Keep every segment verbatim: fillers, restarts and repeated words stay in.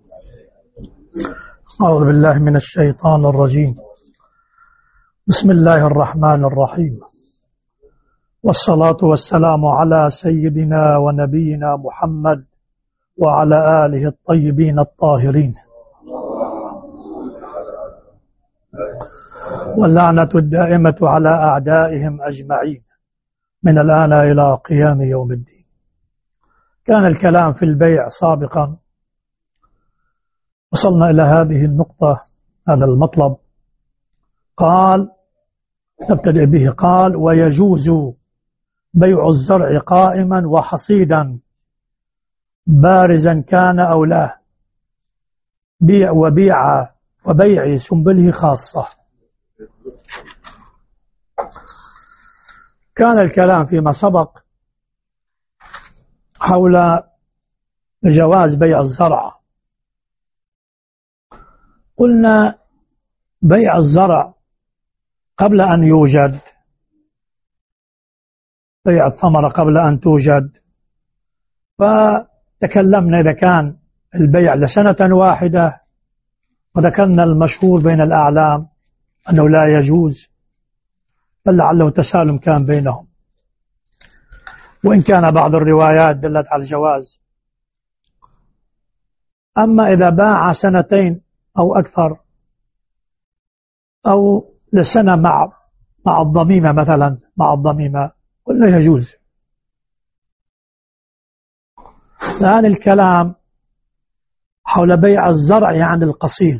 أعوذ بالله من الشيطان الرجيم. بسم الله الرحمن الرحيم، والصلاة والسلام على سيدنا ونبينا محمد وعلى آله الطيبين الطاهرين، واللعنة الدائمة على أعدائهم أجمعين من الآن إلى قيام يوم الدين. كان الكلام في البيع سابقا، وصلنا إلى هذه النقطة، هذا المطلب. قال نبتدئ به. قال: ويجوز بيع الزرع قائما وحصيدا بارزا كان أو لا، بيع وبيع وبيع سنبله خاصة. كان الكلام فيما سبق حول جواز بيع الزرع. قلنا بيع الزرع قبل أن يوجد، بيع الثمرة قبل أن توجد، فتكلمنا إذا كان البيع لسنة واحدة، وذكرنا المشهور بين الأعلام أنه لا يجوز، بل لعله تسالم كان بينهم، وإن كان بعض الروايات دلت على الجواز. أما إذا باع سنتين أو أكثر، أو لسنة مع مع الضميمة مثلا، مع الضميمة قلنا يجوز. الآن الكلام حول بيع الزرع يعني القصيل،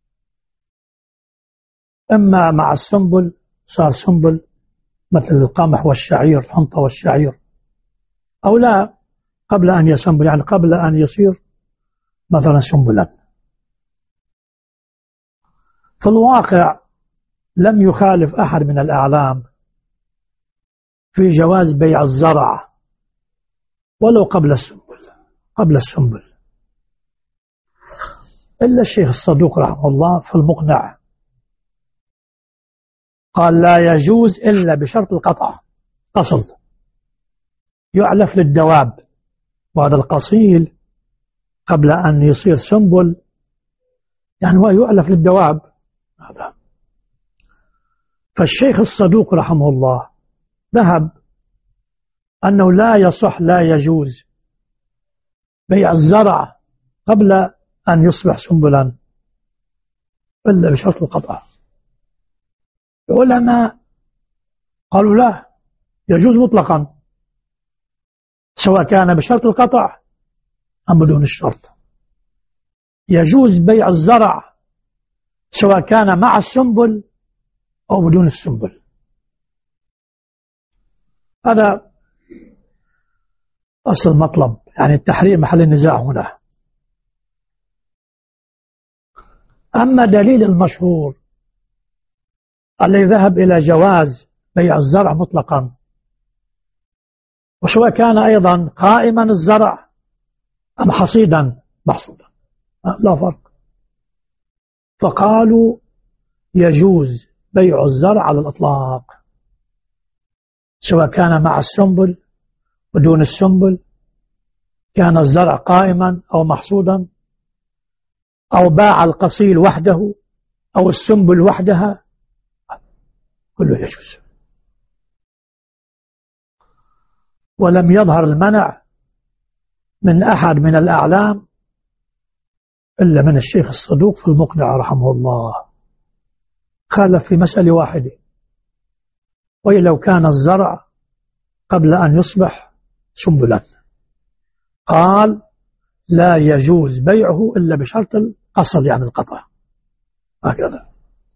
إما مع السنبل صار سنبل مثل القمح والشعير، الحنطة والشعير، أو لا قبل أن يسنبل، يعني قبل أن يصير مثلا سنبلا. في الواقع لم يخالف أحد من الأعلام في جواز بيع الزرع ولو قبل السنبل، قبل السنبل، إلا الشيخ الصدوق رحمه الله في المقنع قال لا يجوز إلا بشرط القطع، قصل يعلف للدواب، وهذا القصيل قبل أن يصير سنبل يعني هو يعلف للدواب هذا. فالشيخ الصدوق رحمه الله ذهب أنه لا يصح، لا يجوز بيع الزرع قبل أن يصبح سنبلا إلا بشرط القطع. العلماء قالوا لا، يجوز مطلقا، سواء كان بشرط القطع أم بدون الشرط. يجوز بيع الزرع سواء كان مع السنبل أو بدون السنبل. هذا أصل المطلب، يعني التحريم محل النزاع هنا. أما دليل المشهور الذي ذهب إلى جواز بيع الزرع مطلقا، وسواء كان أيضا قائما الزرع أم حصيدا محصودا لا فرق، فقالوا يجوز بيع الزرع على الإطلاق، سواء كان مع السنبل ودون السنبل، كان الزرع قائما أو محصودا، أو باع القصيل وحده أو السنبل وحدها، كله يجوز. ولم يظهر المنع من أحد من الأعلام إلا من الشيخ الصدوق في المقنع رحمه الله، خالف في مسألة واحدة، وهي لو كان الزرع قبل أن يصبح سنبلا، قال لا يجوز بيعه إلا بشرط القصد، يعني القطع، هكذا.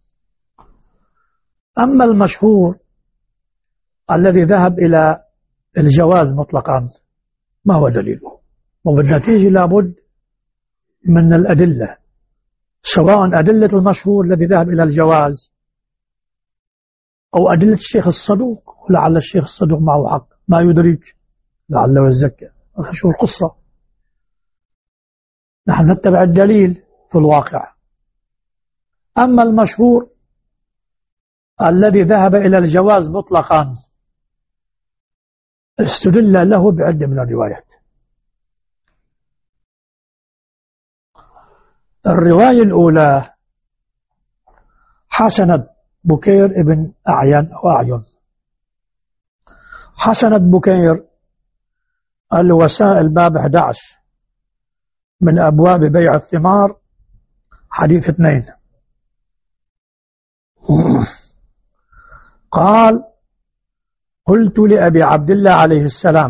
أما المشهور الذي ذهب إلى الجواز مطلقا، ما هو دليله؟ وبالنتيجة لابد من الأدلة، سواء أدلة المشهور الذي ذهب إلى الجواز أو أدلة الشيخ الصدوق، ولعل الشيخ الصدوق معه حق، ما يدرك، لعله يزكى، هذا شو القصة. نحن نتبع الدليل في الواقع. أما المشهور الذي ذهب إلى الجواز مطلقا استدل له بعدة من الروايات. الرواية الأولى حسنة بكير ابن أعين أو أعين. حسنة بكير الوسائل باب أحد عشر من أبواب بيع الثمار حديث اثنين. قال: قلت لأبي عبد الله عليه السلام: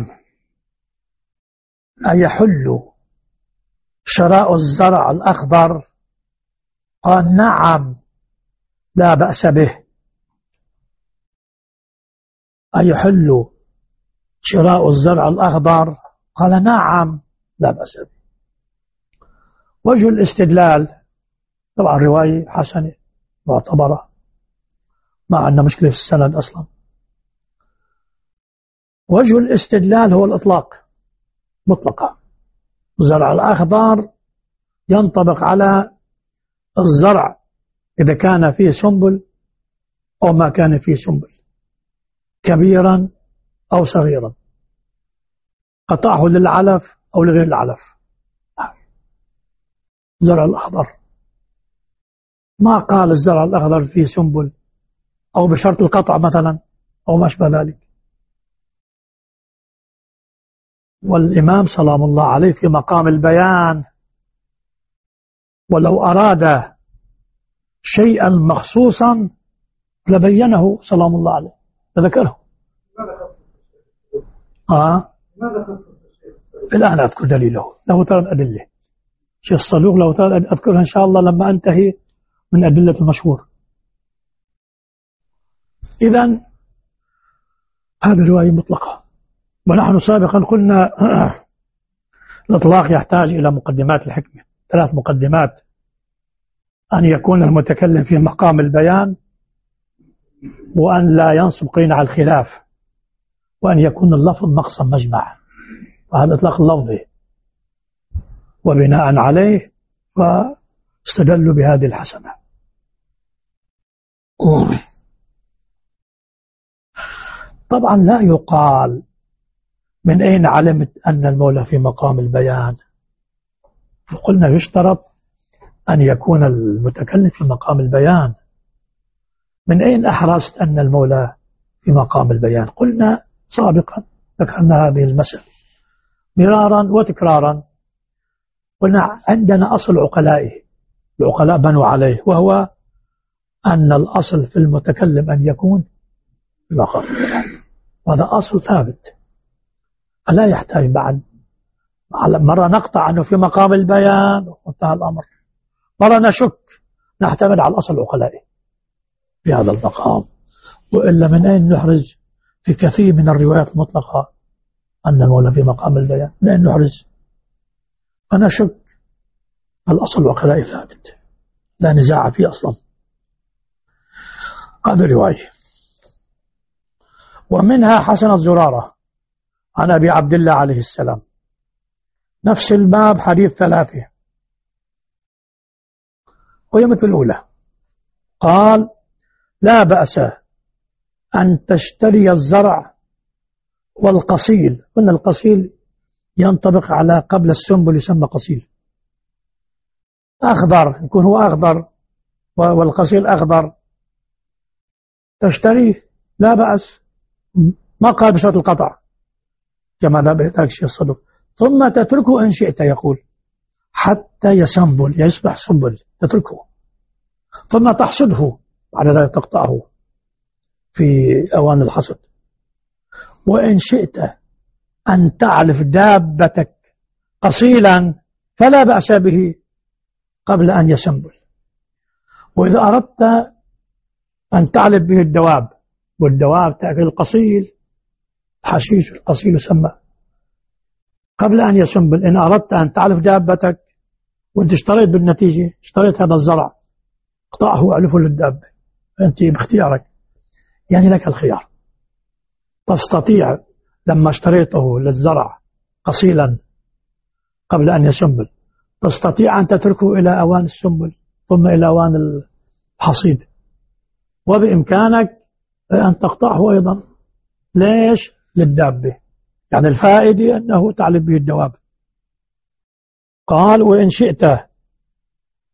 أيحل شراء الزرع الأخضر؟ قال: نعم لا بأس به. أيحل شراء الزرع الأخضر؟ قال: نعم لا بأس به. وجه الاستدلال، طبعا رواية حسنة معتبرة مع أن مشكلة في السند أصلا. وجه الاستدلال هو الإطلاق مطلقا. الزرع الأخضر ينطبق على الزرع إذا كان فيه سنبل أو ما كان فيه سنبل، كبيرا أو صغيرا، قطعه للعلف أو لغير العلف. الزرع الأخضر ما قال الزرع الأخضر فيه سنبل أو بشرط القطع مثلا أو ما أشبه ذلك. والإمام سلام الله عليه في مقام البيان، ولو أراد شيئا مخصوصا لبينه سلام الله عليه لذكره. آه. الآن أذكر دليله، له ثلاث أدلة. شيء الصدوق له ثلاث أذكرها إن شاء الله لما أنتهي من أدلة المشهور. إذن هذه رواية مطلقة. ونحن سابقا قلنا الإطلاق يحتاج إلى مقدمات الحكمة، ثلاث مقدمات: أن يكون المتكلم في مقام البيان، وأن لا ينصب قينع الخلاف، وأن يكون اللفظ مقصد مجمع. وهذا إطلاق اللفظي، وبناء عليه فاستدلوا بهذه الحسنة. طبعا لا يقال من أين علمت أن المولى في مقام البيان. قلنا يشترط أن يكون المتكلم في مقام البيان. من أين أحرزت أن المولى في مقام البيان؟ قلنا سابقا، ذكرنا هذه المسألة مرارا وتكرارا. قلنا عندنا أصل عقلائه، العقلاء بنوا عليه، وهو أن الأصل في المتكلم أن يكون في مقام البيان. وهذا أصل ثابت لا يحتاج بعد. مرة نقطع أنه في مقام البيان وانتهى الأمر، مرة نشك نعتمد على الأصل العقلائي في هذا المقام. وإلا من أين نحرز في كثير من الروايات المطلقة أن المولى في مقام البيان؟ من أين نحرز؟ أنا شك الأصل العقلائي ثابت لا نزاع فيه أصلا. هذه رواية. ومنها حسنة زرارة عن أبي عبد الله عليه السلام، نفس الباب حديث ثلاثة، وهي مثل الأولى. قال: لا بأس أن تشتري الزرع والقصيل. قلنا القصيل ينطبق على قبل السنبل، يسمى قصيل. أخضر يكون هو أخضر والقصيل أخضر، تشتريه لا بأس، ما قال بشرط القطع كما ذهب الشيخ الصدوق. ثم تتركه إن شئت، يقول حتى يسنبل، يصبح سنبل، تتركه ثم تحصده، بعد ذلك تقطعه في أوان الحصد. وإن شئت أن تعلف دابتك قصيلا فلا بأس به قبل أن يسنبل. وإذا أردت أن تعلف به الدواب، والدواب تأكل القصيل، حشيش القصيل يسمى، قبل أن يسنبل. إن أردت أن تعلف دابتك وأنت اشتريت بالنتيجة، اشتريت هذا الزرع، اقطعه وأعلفه للدابة، أنت باختيارك، يعني لك الخيار. تستطيع لما اشتريته للزرع قصيلا قبل أن يسنبل، تستطيع أن تتركه إلى أوان السنبل ثم إلى أوان الحصيد، وبإمكانك أن تقطعه أيضا. ليش؟ للدابة، يعني الفائدة أنه تعلب به الدواب. قال: وإن شئت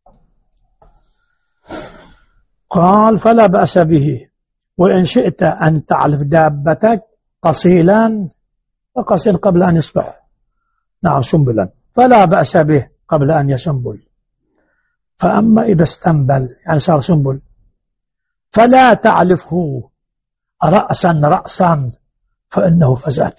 قال فلا بأس به، وإن شئت أن تعلف دابتك قصيلا فقصيل قبل أن يصبح نعم سنبلا، فلا بأس به قبل أن يسنبل. فأما إذا استنبل يعني صار سنبل فلا تعلفه رأسا رأسا فإنه فساد.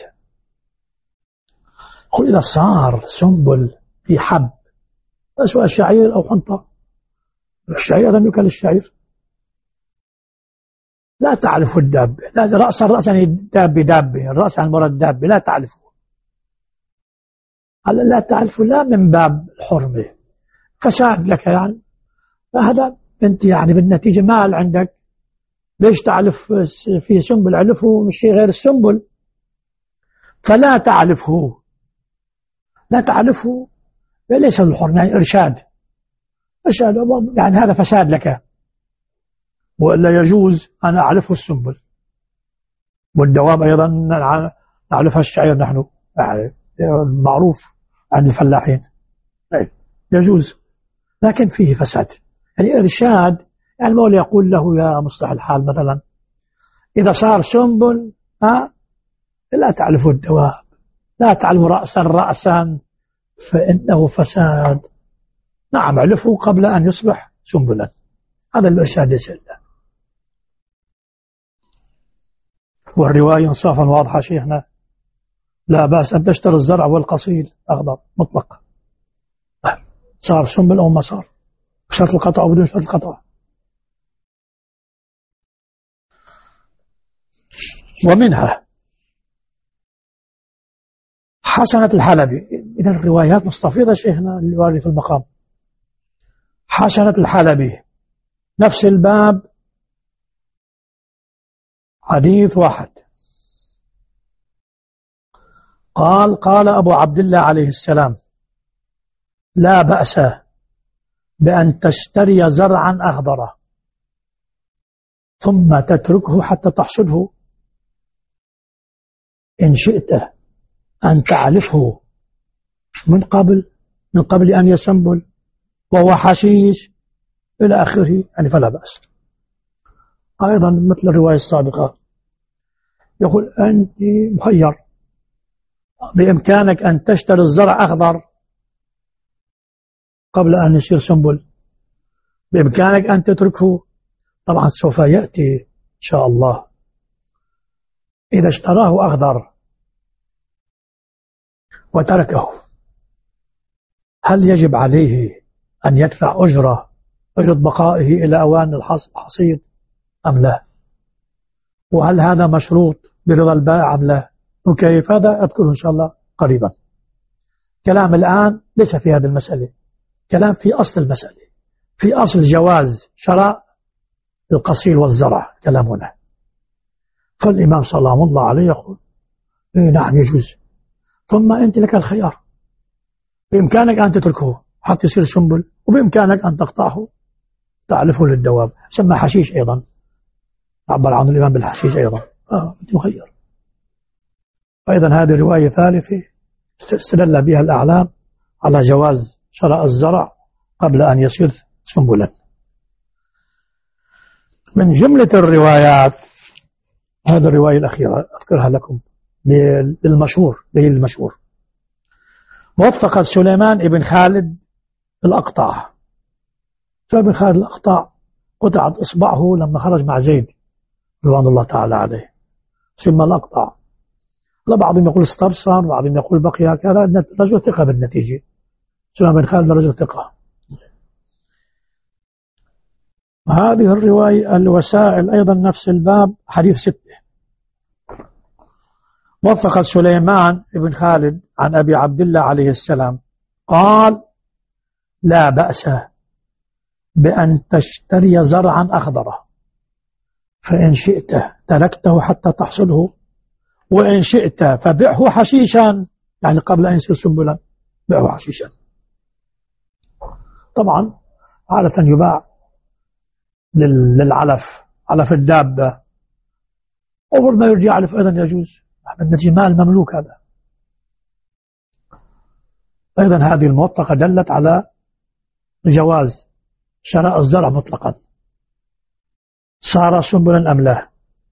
قل إذا صار سنبل في حب سواء الشعير أو حنطة، الشعير هذا يكل الشعير، لا تعلف الدابة، لا رأسا رأسا يعني دابة دابة، الرأس عن مراد دابة لا تعلفه، لا تعلفه لا من باب الحرمة فساد لك يعني، فهذا أنت يعني بالنتيجة مال عندك، ليش تعلف في سنبل؟ علفه مش شيء غير السنبل، فلا تعلفه، لا تعلفه ليس الحرمة يعني إرشاد، إرشاد يعني هذا فساد لك، وإلا يجوز أن أعلفه السنبل، والدواب أيضا نعلفها الشعير نحن يعني معروف عند الفلاحين يجوز، لكن فيه فساد يعني إرشاد، يعني المولى يقول له يا مصلح الحال مثلا إذا صار سنبل ها لا تعلفوا الدواب، لا تعلفوا رأسا رأسا فإنه فساد، نعم علفوا قبل أن يصبح سنبلا، هذا الإرشاد يسأل. والرواية انصافا واضحة شيخنا، لا بأس أن تشتري الزرع والقصيل أخضر مطلق، صار سنبل أو ما صار، بشرط القطع أو بدون شرط القطع. ومنها حسنة الحلبي، إذا الروايات مستفيضة شيخنا اللي وارد في المقام. حسنة الحلبي نفس الباب حديث واحد، قال قال أبو عبد الله عليه السلام لا بأس بأن تشتري زرعا أخضر ثم تتركه حتى تحصده، إن شئت أن تعلفه من قبل من قبل أن يسنبل وهو حشيش إلى آخره يعني فلا بأس. أيضا مثل الرواية السابقة يقول أنت مخير، بإمكانك أن تشتري الزرع أخضر قبل أن يصير سنبل، بإمكانك أن تتركه، طبعا سوف يأتي إن شاء الله إذا اشتراه أخضر وتركه هل يجب عليه أن يدفع أجرة أجرة بقائه إلى أوان الحصيد أم لا؟ وهل هذا مشروط برضا البائع أم لا؟ وكيف هذا أذكره إن شاء الله قريبا. كلام الآن ليس في هذه المسألة، كلام في أصل المسألة، في أصل جواز شراء القصيل والزرع كلامنا. فالإمام سلام الله عليه يقول إيه نعم يجوز، ثم أنت لك الخيار، بإمكانك أن تتركه حتى يصير سنبل، وبإمكانك أن تقطعه تعلفه للدواب، سمى حشيش أيضا، عبر عنه الإمام بالحشيش أيضا، آه مخير. أيضا هذه رواية ثالثة استدل بها الأعلام على جواز شراء الزرع قبل أن يصير سنبلا. من جملة الروايات هذه الرواية الأخيرة أذكرها لكم للمشهور للمشهور وفق سليمان بن خالد الأقطع. سليمان بن خالد الأقطع قطعت إصبعه لما خرج مع زيد رضوان الله تعالى عليه، ثم الأقطع، لا بعضهم يقول استبصر وبعضهم يقول بقي هكذا، رجل ثقة بالنتيجة، سليمان بن خالد رجل ثقة. هذه الرواية الوسائل أيضا نفس الباب حديث ستة، وفق سليمان بن خالد عن أبي عبد الله عليه السلام قال لا بأس بأن تشتري زرعا أخضر فإن شئت تركته حتى تحصده، وإن شئت فبعه حشيشا يعني قبل أن يصير سنبلا بيعه حشيشا. طبعا عادة يباع للعلف علف الدابة، أول ما يرجع علف أيضا يجوز، النتيجة مال مملوك هذا. أيضا هذه الموثقة دلت على جواز شراء الزرع مطلقا، صار سنبلا أم لا،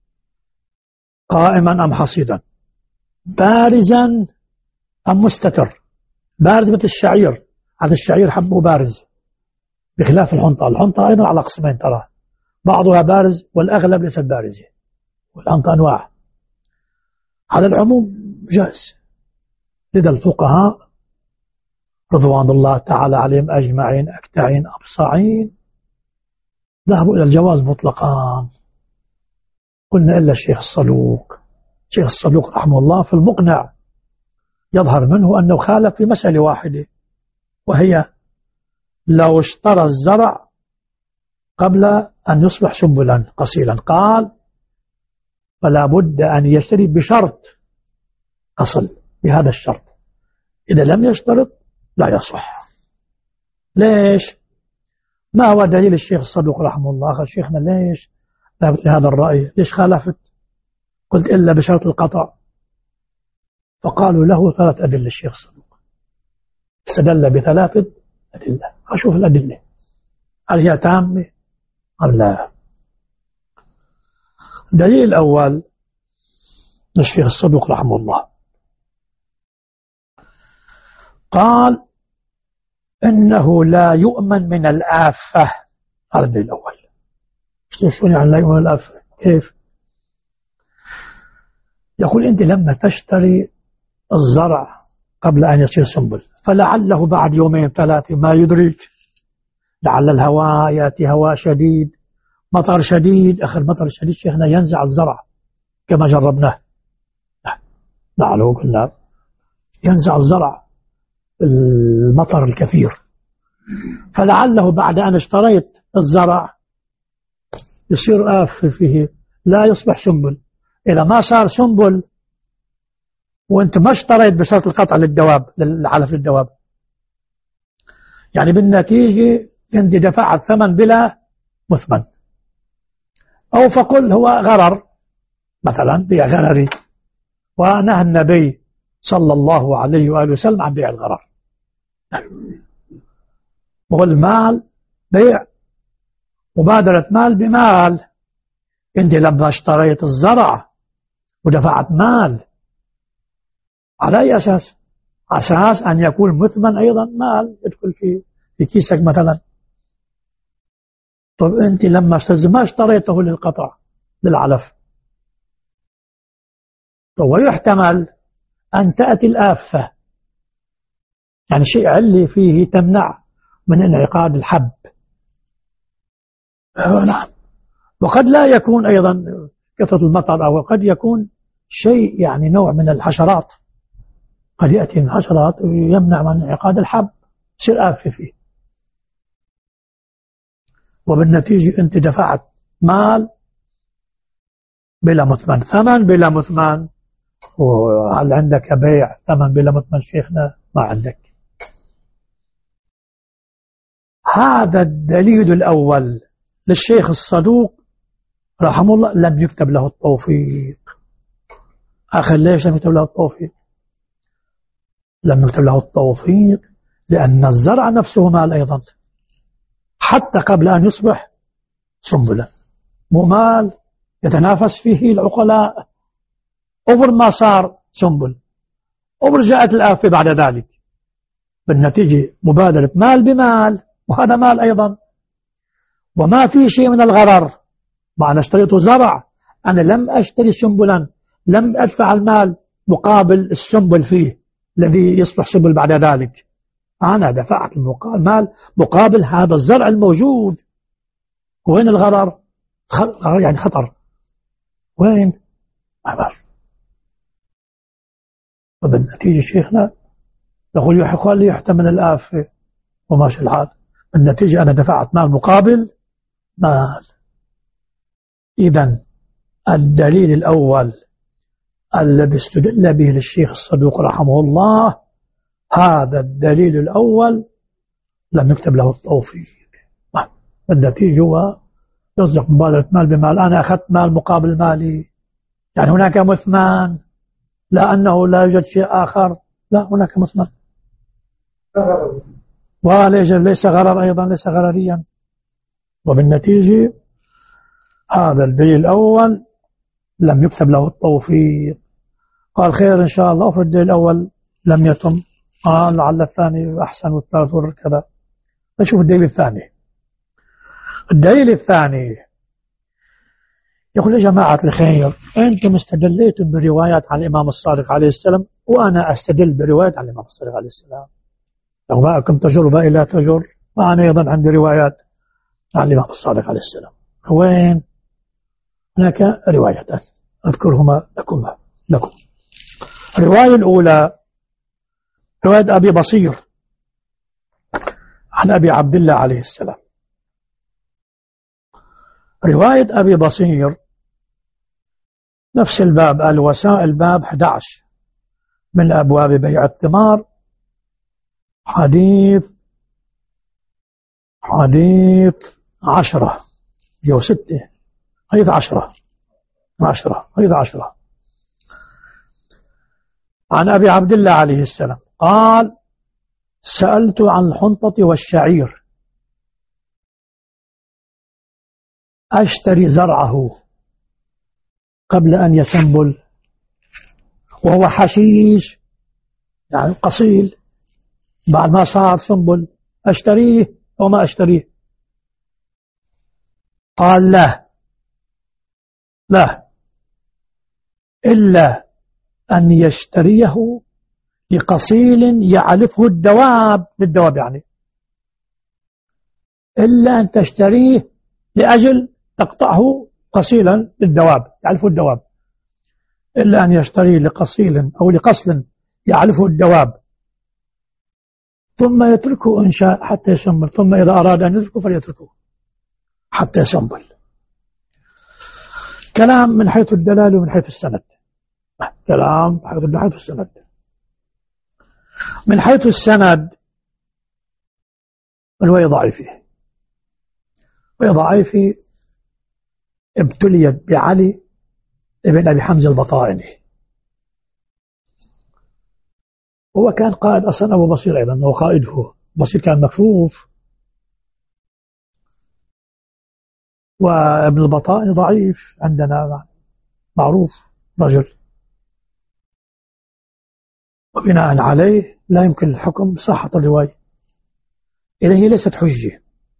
قائما أم حصيدا، بارزا أم مستتر. بارز مثل الشعير، هذا الشعير حبه بارز بخلاف الحنطة. الحنطة أيضا على قسمين ترى، بعضها بارز والأغلب ليست بارزة، والحنطة أنواع. على العموم جائز. لذا الفقهاء رضوان الله تعالى عليهم أجمعين أكتعين أبصعين ذهبوا إلى الجواز مطلقا. قلنا إلا الشيخ الصدوق. الشيخ الصدوق رحمه الله في المقنع يظهر منه أنه خالف في مسألة واحدة، وهي لو اشترى الزرع قبل أن يصبح سنبلا قصيلا، قال فلا بد أن يشتري بشرط أصل، بهذا الشرط. إذا لم يشترط لا يصح. ليش؟ ما هو دليل الشيخ الصدوق رحمه الله؟ أخي شيخنا ليش ذهبت لهذا الرأي؟ ليش خالفت؟ قلت إلا بشرط القطع. فقالوا له ثلاث أدلة. الشيخ الصدوق استدل بثلاثة أدلة. أشوف الأدلة هل هي تامة أم لا. الدليل الأول الشيخ الصدوق رحمه الله قال إنه لا يؤمن من الآفة. هذا الدليل الأول. شو يعني لا يؤمن من الآفة؟ كيف؟ يقول أنت لما تشتري الزرع قبل أن يصير سنبل، فلعله بعد يومين ثلاثة ما يدرك، لعل الهواء يأتي هواء شديد، مطر شديد. آخر مطر شديد شيخنا ينزع الزرع كما جربناه. لعله قلنا ينزع الزرع المطر الكثير، فلعله بعد أن اشتريت الزرع يصير آف فيه، لا يصبح سنبل. إذا ما صار سنبل وانت ما اشتريت بشرط القطع للدواب، للعلف للدواب، يعني بالنتيجة انت دفعت ثمن بلا مثمن. أو فقل هو غرر مثلا، بيع غرري، ونهى النبي صلى الله عليه وآله وسلم عن بيع الغرر. والمال بيع مبادرة مال بمال. انت لما اشتريت الزرع ودفعت مال على أي أساس؟ أساس أن يكون مثمن أيضا مال يدخل في في كيسك مثلا. طب أنت لما اشتريت ما اشتريته للقطع للعلف. طب ويحتمل أن تأتي الآفة، يعني شيء علي فيه تمنع من انعقاد الحب. نعم. وقد لا يكون أيضا كثرة المطر، أو قد يكون شيء يعني نوع من الحشرات، قد يأتي من الحشرات ويمنع من انعقاد الحب، يصير آفة فيه. وبالنتيجة أنت دفعت مال بلا مثمن، ثمن بلا مثمن. وهل عندك بيع ثمن بلا مثمن شيخنا؟ ما عندك. هذا الدليل الأول للشيخ الصدوق رحمه الله لم يكتب له التوفيق. أخي ليش لم يكتب له التوفيق؟ لم يكتب له التوفيق لأن الزرع نفسه مال أيضا، حتى قبل أن يصبح سنبلا. مو مال يتنافس فيه العقلاء. أمر ما صار سنبل، أمر جاءت الآفة بعد ذلك، بالنتيجة مبادرة مال بمال، وهذا مال أيضا. وما في شيء من الغرر. معنى اشتريت زرع، أنا لم أشتري سنبلا، لم أدفع المال مقابل السنبل فيه الذي يصبح سنبل بعد ذلك. أنا دفعت المال مقابل هذا الزرع الموجود. وين الغرر؟ غرر يعني خطر. وين؟ أبر. وبالنتيجة شيخنا يقول يحقل لي يحتمل الآفة وماشي الحال. بالنتيجة أنا دفعت مال مقابل مال. إذن الدليل الأول الذي استدل به للشيخ الصدوق رحمه الله، هذا الدليل الأول لم يكتب له التوفيق. النتيجة هو يصدق مبادرة مال بمال. أنا أخذت مال مقابل مالي، يعني هناك مثمان، لا أنه لا يوجد شيء آخر، لا هناك مثمان. وليس غرر أيضا، ليس غرريا. وبالنتيجة هذا الدليل الأول لم يكتب له التوفيق. قال خير إن شاء الله. وفي الدليل الأول لم يتم، قال لعل الثاني أحسن والثالث كذا. نشوف الدليل الثاني. الدليل الثاني يقول يا جماعة الخير، أنتم استدليتم بروايات عن الإمام الصادق عليه السلام، وأنا أستدل بروايات عن الإمام الصادق عليه السلام. لو معكم تجربة إلا تجر، وأنا أيضا عندي روايات عن الإمام الصادق عليه السلام. وين؟ هناك روايتان أذكرهما لكم لكم الرواية الأولى رواية أبي بصير عن أبي عبد الله عليه السلام. رواية أبي بصير نفس الباب، الوسائل، باب أحد عشر من أبواب بيع الثمار، حديث حديث عشرة أو ستة، حديث عشرة عشرة حديث عشرة عن أبي عبد الله عليه السلام قال سألت عن الحنطة والشعير أشتري زرعه قبل أن يسنبل وهو حشيش يعني قصيل، بعد ما صار سنبل أشتريه وما أشتريه؟ قال لا لا إلا أن يشتريه لقصيل يعلفه الدواب، للدواب يعني، إلا أن تشتريه لأجل تقطعه قصيلا للدواب يعلفه الدواب، إلا أن يشتريه لقصيل أو لقصل يعلفه الدواب ثم يتركه إن شاء حتى يسنبل، ثم إذا أراد أن يتركه فليتركه حتى يسنبل. كلام من حيث الدلالة ومن حيث السند. كلام من حيث السند. من حيث السند الرواية ضعيفة، وضعيفة ابتليت بعلي ابن أبي حمزة البطائني، هو كان قائد أصلا أبو بصير أيضا، هو قائده. بصير كان مكفوف، وابن البطائني ضعيف عندنا معروف رجل، وبناء عليه لا يمكن الحكم بصحة الرواية. إذن هي ليست حجة،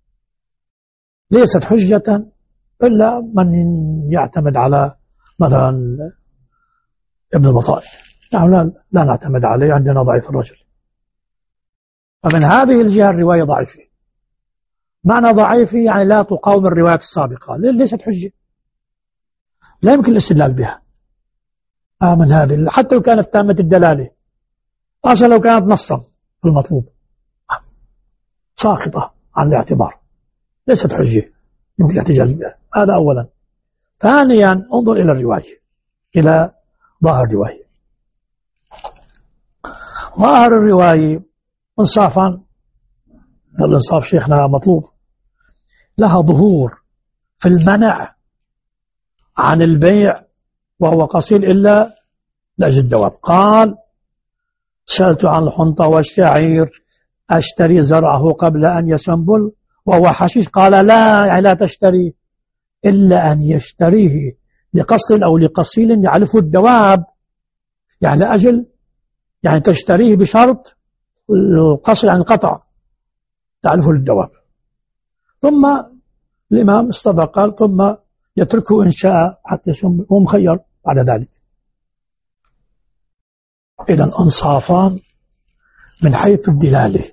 ليست حجة إلا من يعتمد على مثلا ابن البطائني، نحن لا, لا نعتمد عليه، عندنا ضعيف الرجل. فمن هذه الجهة الرواية ضعيفة. معنى ضعيفة يعني لا تقاوم الروايات السابقة، ليست حجة، لا يمكن الاستدلال بها. آه من هذه حتى لو كانت تامة الدلالة، أصلا لو كانت نصا في المطلوب ساقطة عن الاعتبار، ليست حجة يمكن الاحتجاج بها. هذا أولا. ثانيا انظر إلى الرواية، إلى ظاهر الرواية. ظاهر الرواية انصافا، الانصاف شيخنا مطلوب، لها ظهور في المنع عن البيع وهو قصير إلا لأجل الدواب. قال سألت عن الحنطة والشعير أشتري زرعه قبل أن يسنبل وهو حشيش، قال لا يعني لا تشتري إلا أن يشتريه لقصل أو لقصيل يعلفه الدواب، يعني لأجل يعني تشتريه بشرط القصل عن القطع تعلفه الدواب. ثم الإمام استدرك قال ثم يتركه إن شاء حتى يسنبل، هو مخير بعد ذلك. إذن أنصافان من حيث الدلالة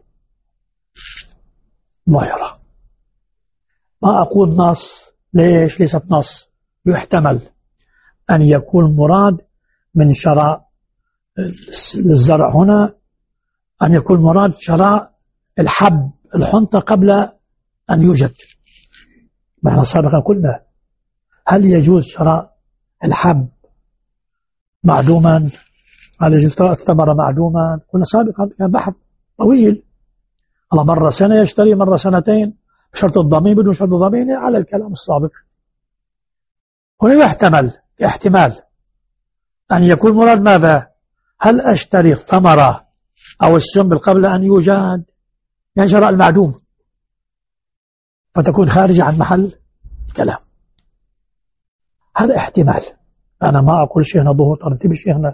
ظاهرة. ما أقول نص، ليش ليست نص؟ يحتمل أن يكون مراد من شراء الزرع هنا أن يكون مراد شراء الحب الحنطة قبل أن يوجد. نحن سابقا قلنا هل يجوز شراء الحب معدوما؟ هل يجوز شراء الثمرة معدوما؟ قلنا سابقا كان بحث طويل، الله مرة سنة يشتري مرة سنتين بشرط الضمين بدون شرط الضمين على الكلام السابق. هنا يحتمل احتمال أن يكون مراد ماذا؟ هل أشتري الثمرة أو السنبل قبل أن يوجد؟ يعني شراء المعدوم، فتكون خارجة عن محل الكلام. هذا احتمال. أنا ما أقول شيخنا ظهور ترتيب شيخنا،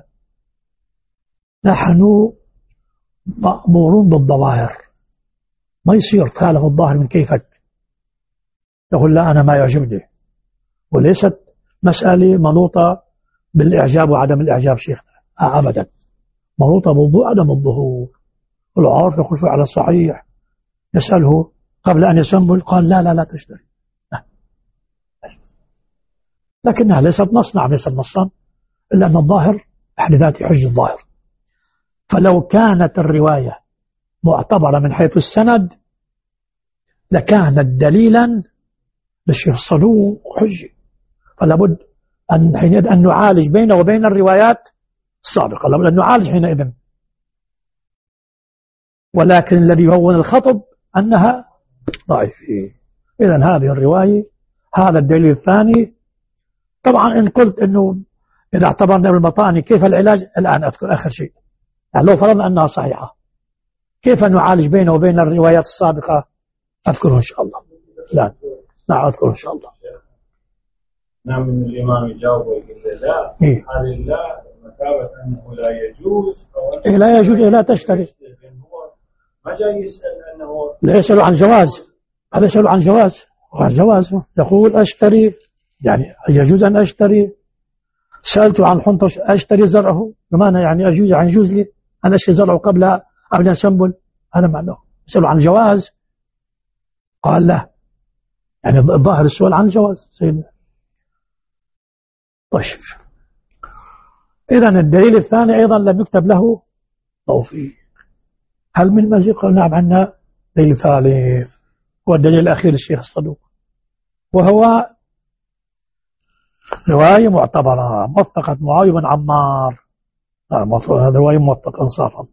نحن مأمورون بالظواهر، ما يصير خالف الظاهر من كيفك تقول لا أنا ما يعجبني، وليست مسألة منوطة بالإعجاب وعدم الإعجاب شيخنا أبدا، منوطة بعدم الظهور. العارف يقول فعل الصحيح يسأله قبل أن يسنبل قال لا لا لا تشتري، لكنها ليست نص. نعم ليست نصا، إلا أن الظاهر بحد ذاته حج الظاهر. فلو كانت الرواية معتبرة من حيث السند لكانت دليلا للشيخ الصدوق حجة، فلا بد أن حينئذ أن نعالج بينه وبين الروايات السابقة، لابد أن نعالج حينئذ. ولكن الذي يهون الخطب أنها ضعيفة. إذن هذه الرواية هذا الدليل الثاني. طبعا إن قلت أنه إذا اعتبرنا بالمطاني كيف العلاج، الآن أذكر آخر شيء، يعني لو فرضنا أنها صحيحة كيف نعالج بينه وبين الروايات السابقة أذكره إن شاء الله. لا لا أذكره إن شاء الله. نعم من الإمام يجاوب ويقول لا إيه؟ هذه لا مثابة أنه لا يجوز إيه لا يجوز إيه لا تشتري، ما جاي يسأل أنه لا يسأل عن جواز، هذا يسأل عن جواز وعن جواز يقول أشتري، يعني يجوز أن أشتري. سألت عن حنطش أشتري زرعه بمعنى يعني يجوز، يعني يجوز لي أن أشتري زرعه قبل قبل أن سنبل، هذا معناه. يسأل عن جواز قال لا، يعني ظاهر السؤال عن جواز سيدنا. طيب إذن الدليل الثاني أيضا لم يكتب له توفيق. هل من مزيد؟ قال نعم عندنا دليل ثالث، هو الدليل الأخير للشيخ الصدوق، وهو رواية معتبرة موثقة معاوية بن عمار. هذا رواية موثقة انصافا،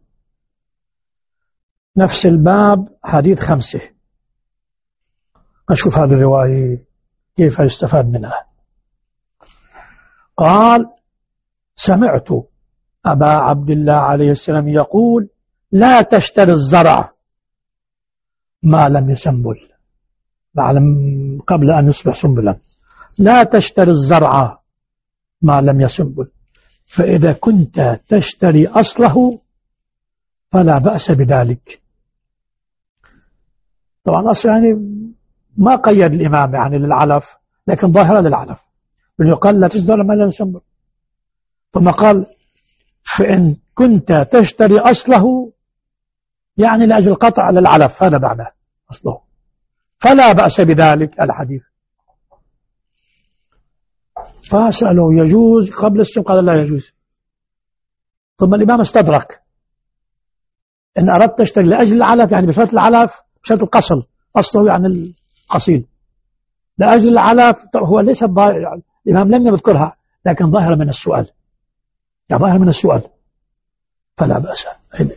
نفس الباب حديث خمسة. نشوف هذه الرواية كيف يستفاد منها. قال سمعت أبا عبد الله عليه السلام يقول لا تشتري الزرع ما لم يسنبل، قبل أن يصبح سنبلا، لا تشتري الزرع ما لم يسنبل، فإذا كنت تشتري أصله فلا بأس بذلك. طبعا أصل يعني ما قيد الإمام يعني للعلف، لكن ظاهرة للعلف، بأنه قال لا تشتري ما لم يسنبل، ثم قال فإن كنت تشتري أصله يعني لأجل قطع للعلف، هذا معناه أصله، فلا بأس بذلك الحديث. فسأله يجوز قبل السن، قال لا يجوز. ثم الإمام استدرك إن أردت تشتري لأجل العلف يعني بشرط العلف، بشرط القصل، أصله يعني القصيل، لأجل العلف هو ليس يعني الإمام لم يذكرها لكن ظاهر من السؤال، يعني ظاهر من السؤال فلا بأس.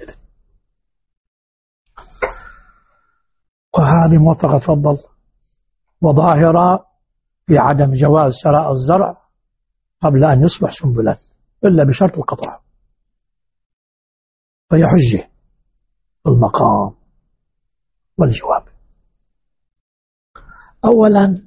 وهذه موثقة تفضل وظاهرة في عدم جواز شراء الزرع قبل أن يصبح سنبلا إلا بشرط القطع، فهي حجة في المقام والجواب. أولا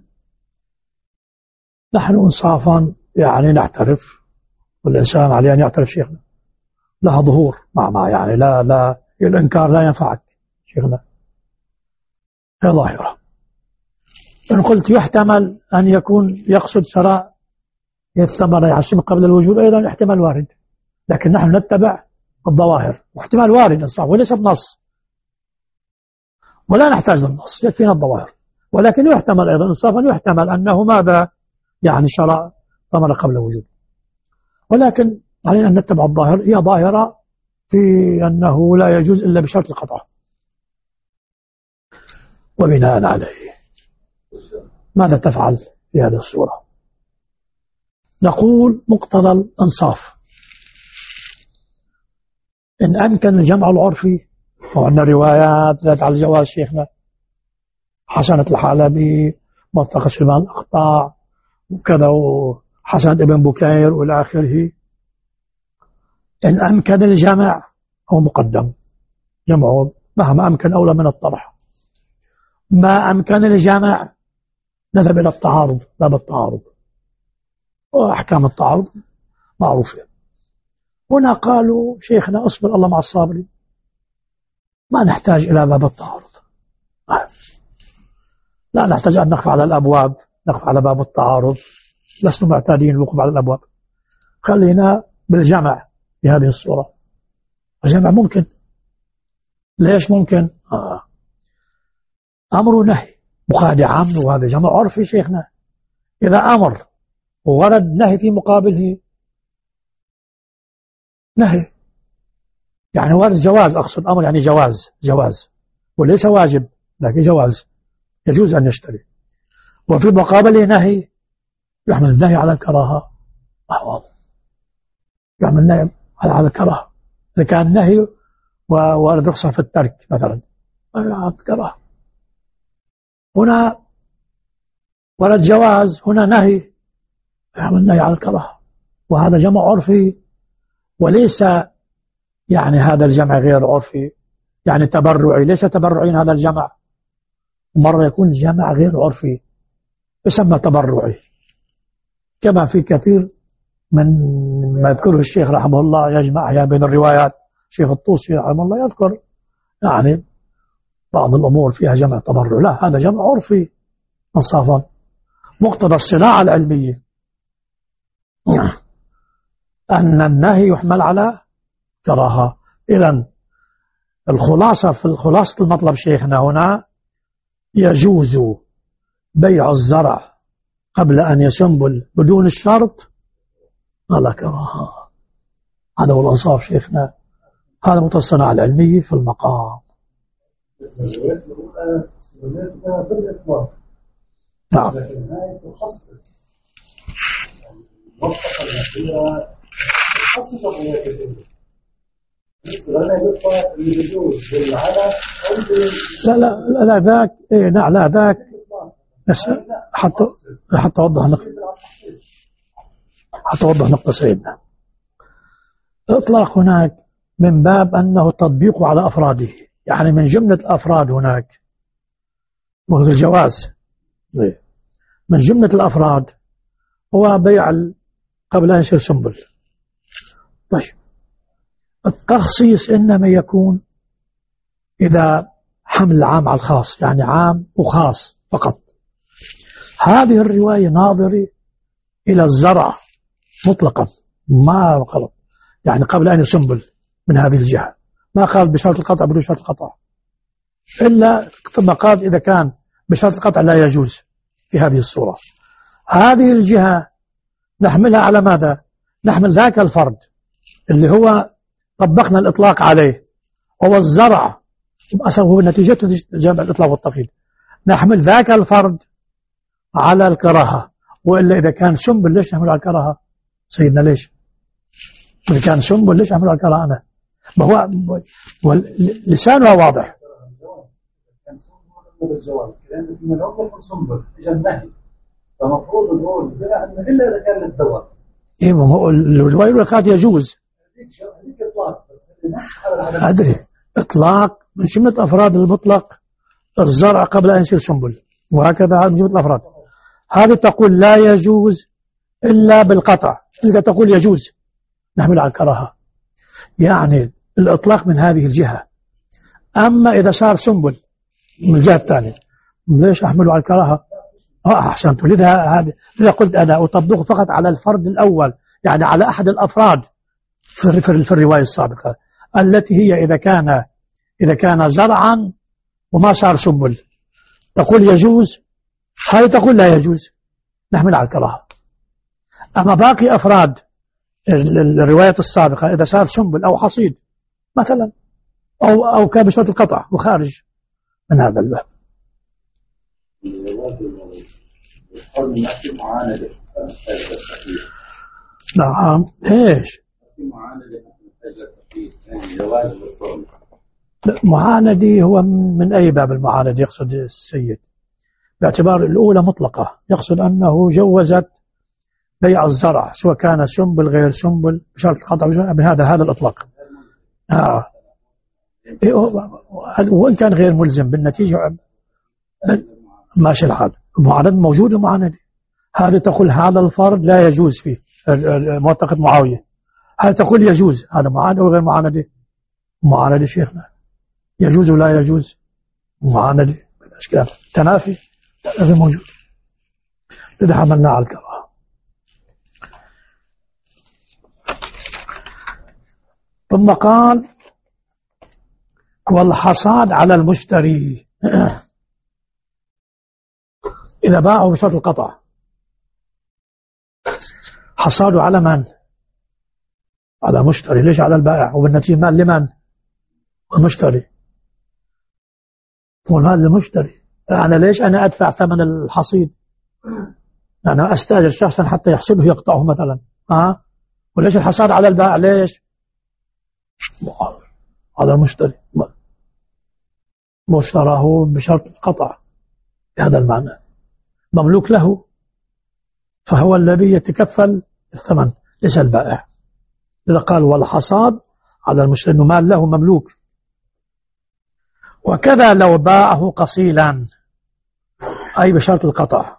نحن إنصافا يعني نعترف، والإنسان عليه أن يعترف شيخنا لها ظهور مع ما يعني لا لا الإنكار لا ينفعك شيخنا، هي ظاهرة. إن قلت يحتمل أن يكون يقصد شراء الثمرة يعصم قبل الوجود، أيضا احتمال وارد، لكن نحن نتبع الظواهر، واحتمال وارد إنصاف وليس بنص، ولا نحتاج للنص يكفينا الظواهر، ولكن يحتمل أيضا إنصافا يحتمل أنه ماذا يعني شراء ثمرة قبل الوجود، ولكن علينا أن نتبع الظاهر. هي ظاهرة في أنه لا يجوز إلا بشرط القطع. وبناء عليه ماذا تفعل في هذه الصورة؟ نقول مقتضى الإنصاف إن أمكن الجمع العرفي، وأن الروايات ذات على الجواز شيخنا حسنة الحلبي موثقة سليمان الأقطاع وكذا وحسن ابن بكير وإلى آخره، إن أمكن الجمع هو مقدم جمعه مهما أمكن أولى من الطرح، ما أمكن الجمع نذهب إلى التعارض باب التعارض. وأحكام التعارض معروفة. هنا قالوا شيخنا اصبر الله مع الصابرين، ما نحتاج إلى باب التعارض، لا نحتاج أن نقف على الأبواب، نقف على باب التعارض، لسنا معتادين الوقوف على الأبواب. خلينا بالجمع بهذه الصورة. الجمع ممكن. ليش ممكن؟ آه. أمر ونهي مخادعا، وهذا جمع عرفي شيخنا. إذا أمر وورد نهي في مقابله، نهي يعني ورد جواز، أقصد أمر يعني جواز، جواز وليس واجب لكن جواز، يجوز أن يشتري. وفي مقابله نهي، يحمل النهي على الكراهة. أحوال يحمل النهي على الكراهة. إذا كان نهي وورد رخصة في الترك مثلا على الكراهة. هنا ورد جواز، هنا نهي، يحمل النهي على الكراهة. وهذا جمع عرفي، وليس يعني هذا الجمع غير عرفي، يعني تبرعي، ليس تبرعين هذا الجمع. مرة يكون جمع غير عرفي يسمى تبرعي، كما في كثير من ما يذكره الشيخ رحمه الله، يجمع أحيانا بين الروايات. الشيخ الطوسي رحمه الله يذكر يعني بعض الأمور فيها جمع تبرع، لا هذا جمع عرفي انصافا مقتضى الصناعة العلمية أن النهي يحمل على كراهة. إذن الخلاصة في الخلاصة المطلب شيخنا هنا يجوز بيع الزرع قبل أن يسنبل بدون الشرط على كراهة. هذا هو الأنصاف شيخنا، هذا مقتضى الصناعة العلمية في المقام. نعم. لا لا لا ذاك إيه لا لا ذاك حتى حتى أوضح نقطة حتى أوضح نقطة سيدنا. الإطلاق هناك من باب أنه تطبيق على أفراده، يعني من جملة الأفراد هناك وهو الجواز، من جملة الأفراد هو بيع قبل أن يصير سنبل. طيب التخصيص إنما يكون إذا حمل العام على الخاص، يعني عام وخاص فقط. هذه الرواية ناظرة إلى الزرع مطلقا، ما غلط، يعني قبل أن يسنبل من هذه الجهة، ما قال بشرط القطع بدون شرط القطع، إلا ثم قال إذا كان بشرط القطع لا يجوز في هذه الصورة. هذه الجهة نحملها على ماذا؟ نحمل ذاك الفرد اللي هو طبقنا الإطلاق عليه، هو الزرع، هو نتيجته جمع الإطلاق والتقييد. نحمل ذاك الفرد على الكراهة، وإلا إذا كان سنبل ليش نحمل على الكراهة سيدنا؟ ليش إذا كان سنبل ليش نحمل على الكراهة؟ أنا ما هو لسانه واضح. بالجواز لأن من الأول يكون سنبل إجا النهي، فمفروض نقول بلا أن إلا إذا كان للدواء. إيه ما هو الرواية الأخرى يجوز. هذيك إطلاق بس اللي نحن على أدري إطلاق من جملة أفراد المطلق الزرع قبل أن يصير سنبل، وهكذا هذا من جملة الأفراد. هذا تقول لا يجوز إلا بالقطع، إذا تقول يجوز نحمل على الكراهة، يعني الإطلاق من هذه الجهة. أما إذا صار سنبل من الجهة الثانية ليش أحمله على الكراهة؟ آه أحسنت. لذا هذا لذا قلت أنا أطبقه فقط على الفرد الأول، يعني على أحد الأفراد في, في, في الرواية السابقة التي هي إذا كان إذا كان زرعا وما صار سنبل تقول يجوز، هاي تقول لا يجوز نحمل على الكراهة. أما باقي أفراد الرواية السابقة إذا صار سنبل أو حصيد مثلا أو أو كان بشرط القطع وخارج من هذا الباب. نعم ايش معاندي هو من أي باب المعاند يقصد السيد؟ باعتبار الأولى مطلقة، يقصد أنه جوزت بيع الزرع سواء كان سنبل غير سنبل بشرط القطع بهذا هذا الإطلاق. آه. وإن كان غير ملزم بالنتيجة ماشي الحال. المعاند موجود المعاند، هذه تقول هذا الفرض لا يجوز فيه معتقد معاوية، هل تقول يجوز؟ هذا معاندة وغير معاندة؟ معاندة شيخنا، يجوز ولا يجوز؟ معاندة بالأشكال، تنافي تنافي موجود، إذا حملنا على الكراهة. ثم قال والحصاد على المشتري إذا باعوا بشرط القطع. حصاده على من؟ على مشتري. ليش على البائع؟ وبالنتيجة مال لمن؟ المشتري، والمال للمشتري. أنا ليش أنا أدفع ثمن الحصيد؟ أنا أستأجر شخصا حتى يحصده يقطعه مثلا، ها؟ وليش الحصاد على البائع؟ ليش؟ على المشتري، مشتراه بشرط القطع بهذا المعنى، مملوك له، فهو الذي يتكفل الثمن ليس البائع. إذا قال والحصاد على المشتري إنه مال له مملوك. وكذا لو باعه قصيلا أي بشرط القطع،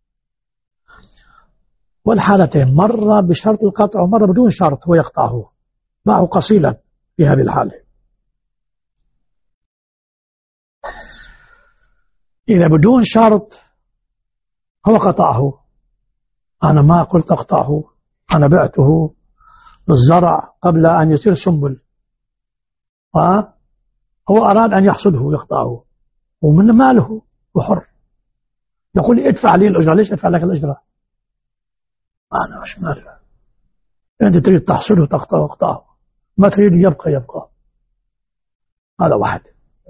والحالتين مرة بشرط القطع ومرة بدون شرط هو يقطعه، باعه قصيلا في هذه الحالة. إذا بدون شرط هو قطعه، أنا ما قلت أقطعه، أنا بعته بالزرع قبل أن يصير سنبل، ها؟ هو أراد أن يحصده يقطعه ومن ماله وحر، يقول لي ادفع لي الأجرة. ليش أدفع لك الأجرة؟ أنا مش مال، أنت تريد تحصده تقطعه اقطعه، ما تريد يبقى يبقى. هذا واحد.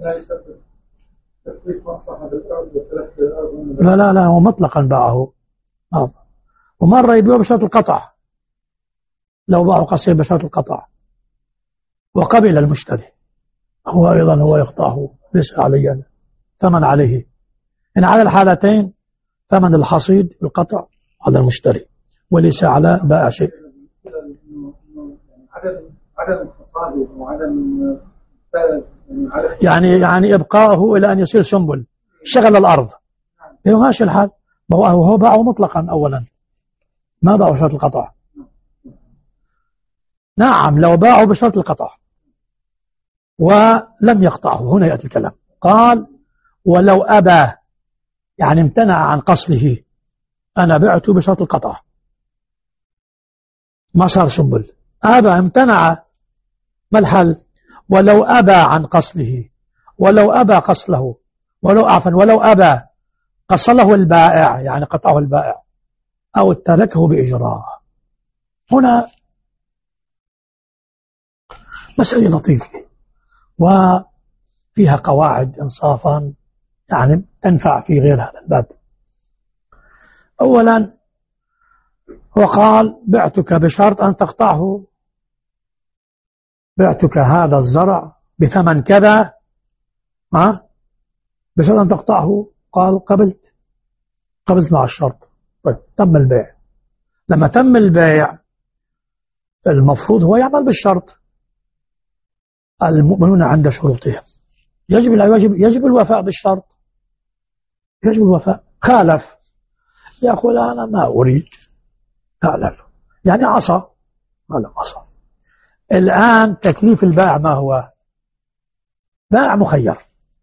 لا لا لا هو مطلقا باعه، ومرة يبيعه بشرط القطع، لو باعه قصير بشرط القطع وقبل المشتري هو أيضا هو يقطعه، ليس علي أنا، ثمن عليه. إن على الحالتين ثمن الحصيد بالقطع على المشتري وليس على بائع شيء. عدم حصاده وعدم يعني يعني إبقاؤه إلى أن يصير سنبل شغل الأرض، إيه ماشي الحال. هو هو باعه مطلقا أولا، ما باعه بشرط القطع. نعم لو باعه بشرط القطع ولم يقطعه، هنا يأتي الكلام. قال ولو أبى يعني امتنع عن قصله، أنا بعته بشرط القطع ما صار سنبل، أبى امتنع، ما الحل؟ ولو أبى عن قصله، ولو أبى قصله، ولو عفوا ولو أبى قصله البائع يعني قطعه البائع أو تركه بإجراء. هنا مسألة لطيفة وفيها قواعد إنصافا يعني تنفع في غير هذا الباب. أولا هو قال بعتك بشرط أن تقطعه، بعتك هذا الزرع بثمن كذا، ها بشرط أن تقطعه. قال قبلت، قبلت مع الشرط. طيب تم البيع. لما تم البيع المفروض هو يعمل بالشرط. المؤمنون عند شروطهم، يجب يجب يجب الوفاء بالشرط، يجب الوفاء. خالف يقول أنا ما أريد، خالف يعني عصى، هذا عصى. الآن تكليف البائع ما هو؟ بائع مخير،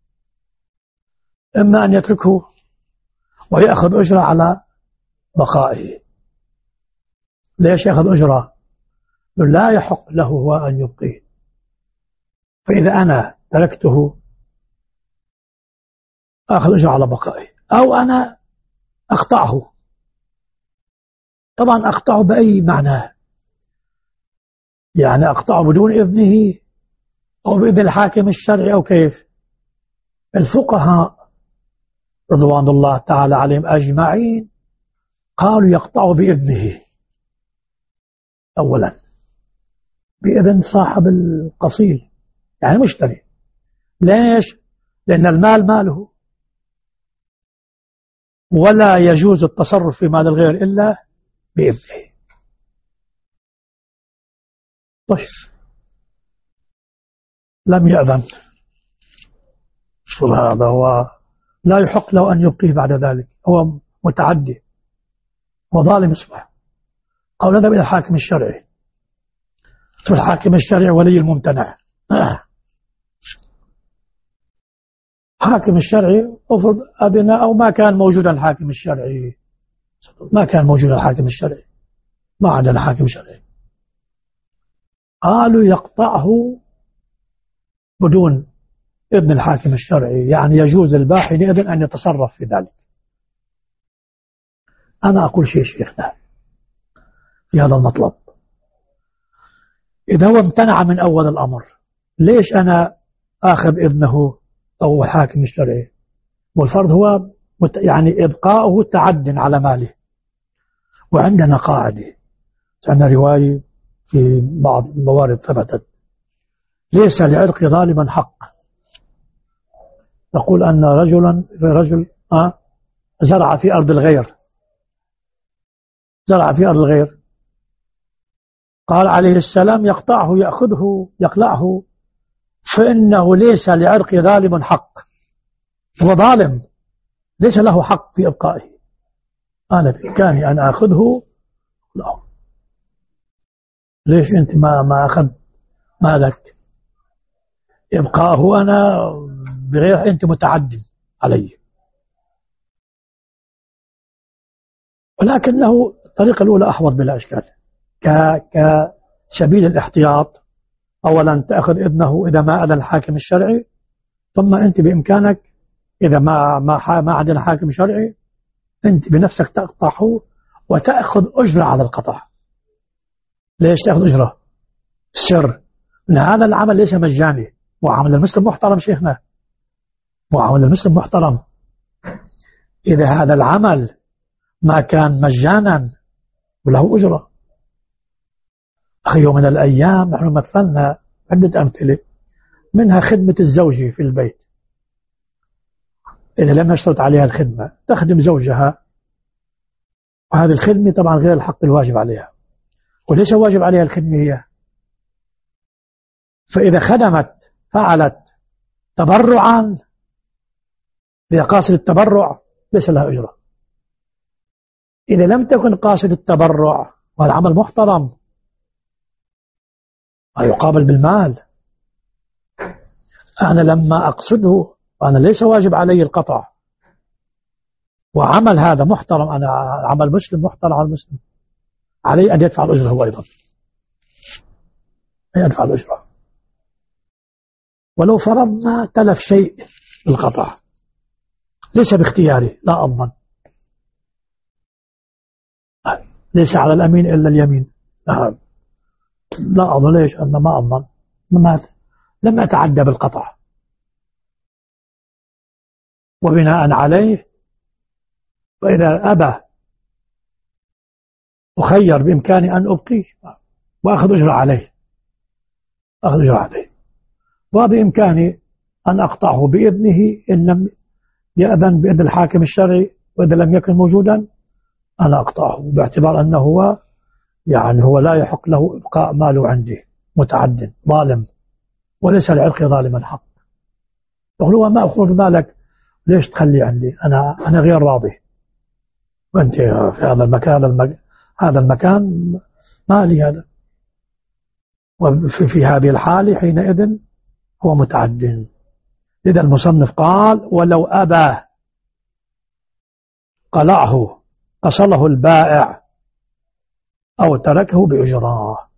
إما أن يتركه ويأخذ أجرة على بقائه. ليش يأخذ أجرة؟ لا يحق له هو أن يبقيه، فإذا أنا تركته أخذ أجرة على بقائه، أو أنا أقطعه. طبعا أقطعه بأي معنى؟ يعني أقطعه بدون إذنه أو بإذن الحاكم الشرعي أو كيف؟ الفقهاء رضوان الله تعالى عليهم أجمعين قالوا يقطعه بإذنه. أولا بإذن صاحب القصيل يعني مشتري. ليش؟ لأن المال ماله ولا يجوز التصرف في مال الغير إلا بإذنه. طيب لم يأذن، هذا هو لا يحق له أن يبقيه بعد ذلك، هو متعدي. وظالم يصبح. أو نذهب إلى الحاكم الشرعي، الحاكم الشرعي ولي الممتنع. آه. حاكم الشرعي أفرض أدنى أو ما كان موجودا الحاكم الشرعي، ما كان موجود الحاكم الشرعي، ما عندنا حاكم شرعي، قالوا يقطعه بدون ابن الحاكم الشرعي، يعني يجوز الباحث حينئذ أن يتصرف في ذلك. أنا أقول شيء شيخنا في هذا المطلب، إذا هو امتنع من أول الأمر ليش أنا آخذ ابنه أو الحاكم الشرعي؟ والفرض هو يعني إبقاؤه تعد على ماله. وعندنا قاعدة، عندنا رواية في بعض الموارد ثبتت: ليس لعرق ظالما حق. تقول أن رجلا رجل آه زرع في أرض الغير، زرع في أرض الغير، قال عليه السلام يقطعه يأخذه يقلعه، فإنه ليس لعرق ظالم حق، هو ظالم ليس له حق في إبقائه، أنا بإمكاني أن أخذه. لا، ليش أنت ما ما أخذ مالك؟ إبقاءه أنا بغير أنت متعد علي. ولكن له الطريقة الأولى أحوط بلا إشكال، كسبيل الاحتياط. أولا تأخذ ابنه إذا ما أذن الحاكم الشرعي، ثم أنت بإمكانك إذا ما ما ما عندنا حاكم شرعي أنت بنفسك تقطعه وتأخذ أجرة على القطع. ليش تأخذ أجرة؟ سر إن هذا العمل ليس مجاني، وعمل المسلم محترم شيخنا، وعمل المسلم محترم. إذا هذا العمل ما كان مجانا وله أجرة. أخي يوم من الأيام نحن مثلنا عدة أمثلة، منها خدمة الزوجة في البيت، إذا لم يشترط عليها الخدمة تخدم زوجها، وهذه الخدمة طبعا غير الحق الواجب عليها، وليس واجب عليها الخدمة هي. فإذا خدمت فعلت تبرعا، إذا قاصد التبرع ليس لها أجرة. إذا لم تكن قاصد التبرع وهذا عمل محترم يقابل بالمال، أنا لما أقصده وأنا ليس واجب علي القطع، وعمل هذا محترم، أنا عمل مسلم محترم على المسلم، علي أن يدفع الأجرة هو أيضا، أن يدفع الأجرة. ولو فرضنا تلف شيء بالقطع ليس باختياري، لا أضمن، ليس على الأمين إلا اليمين، لا أضمن. ليش؟ أنا ما أضمن، ماذا؟ لم أتعدى بالقطع، وبناء عليه وإذا أبى أخير بإمكاني أن أبقيه وأخذ أجر عليه، أخذ أجر عليه، وبإمكاني أن أقطعه بإذنه إن لم يأذن بإذن الحاكم الشرعي، وإذا لم يكن موجودا أنا أقطعه، باعتبار أنه هو يعني هو لا يحق له إبقاء ماله عندي، متعد ظالم، وليس العرق ظالما حق. يقول هو ما أخذ مالك، ليش تخلي عندي؟ أنا أنا غير راضي، وأنت في هذا المكان المك... هذا المكان مالي هذا. وفي في هذه الحالة حينئذ هو متعد. لذا المصنف قال ولو أبى قلعه أصله البائع أو تركه بأجراه.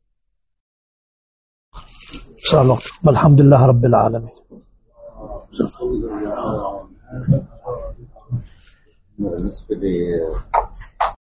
صلى الله والحمد لله رب العالمين. بالنسبة لي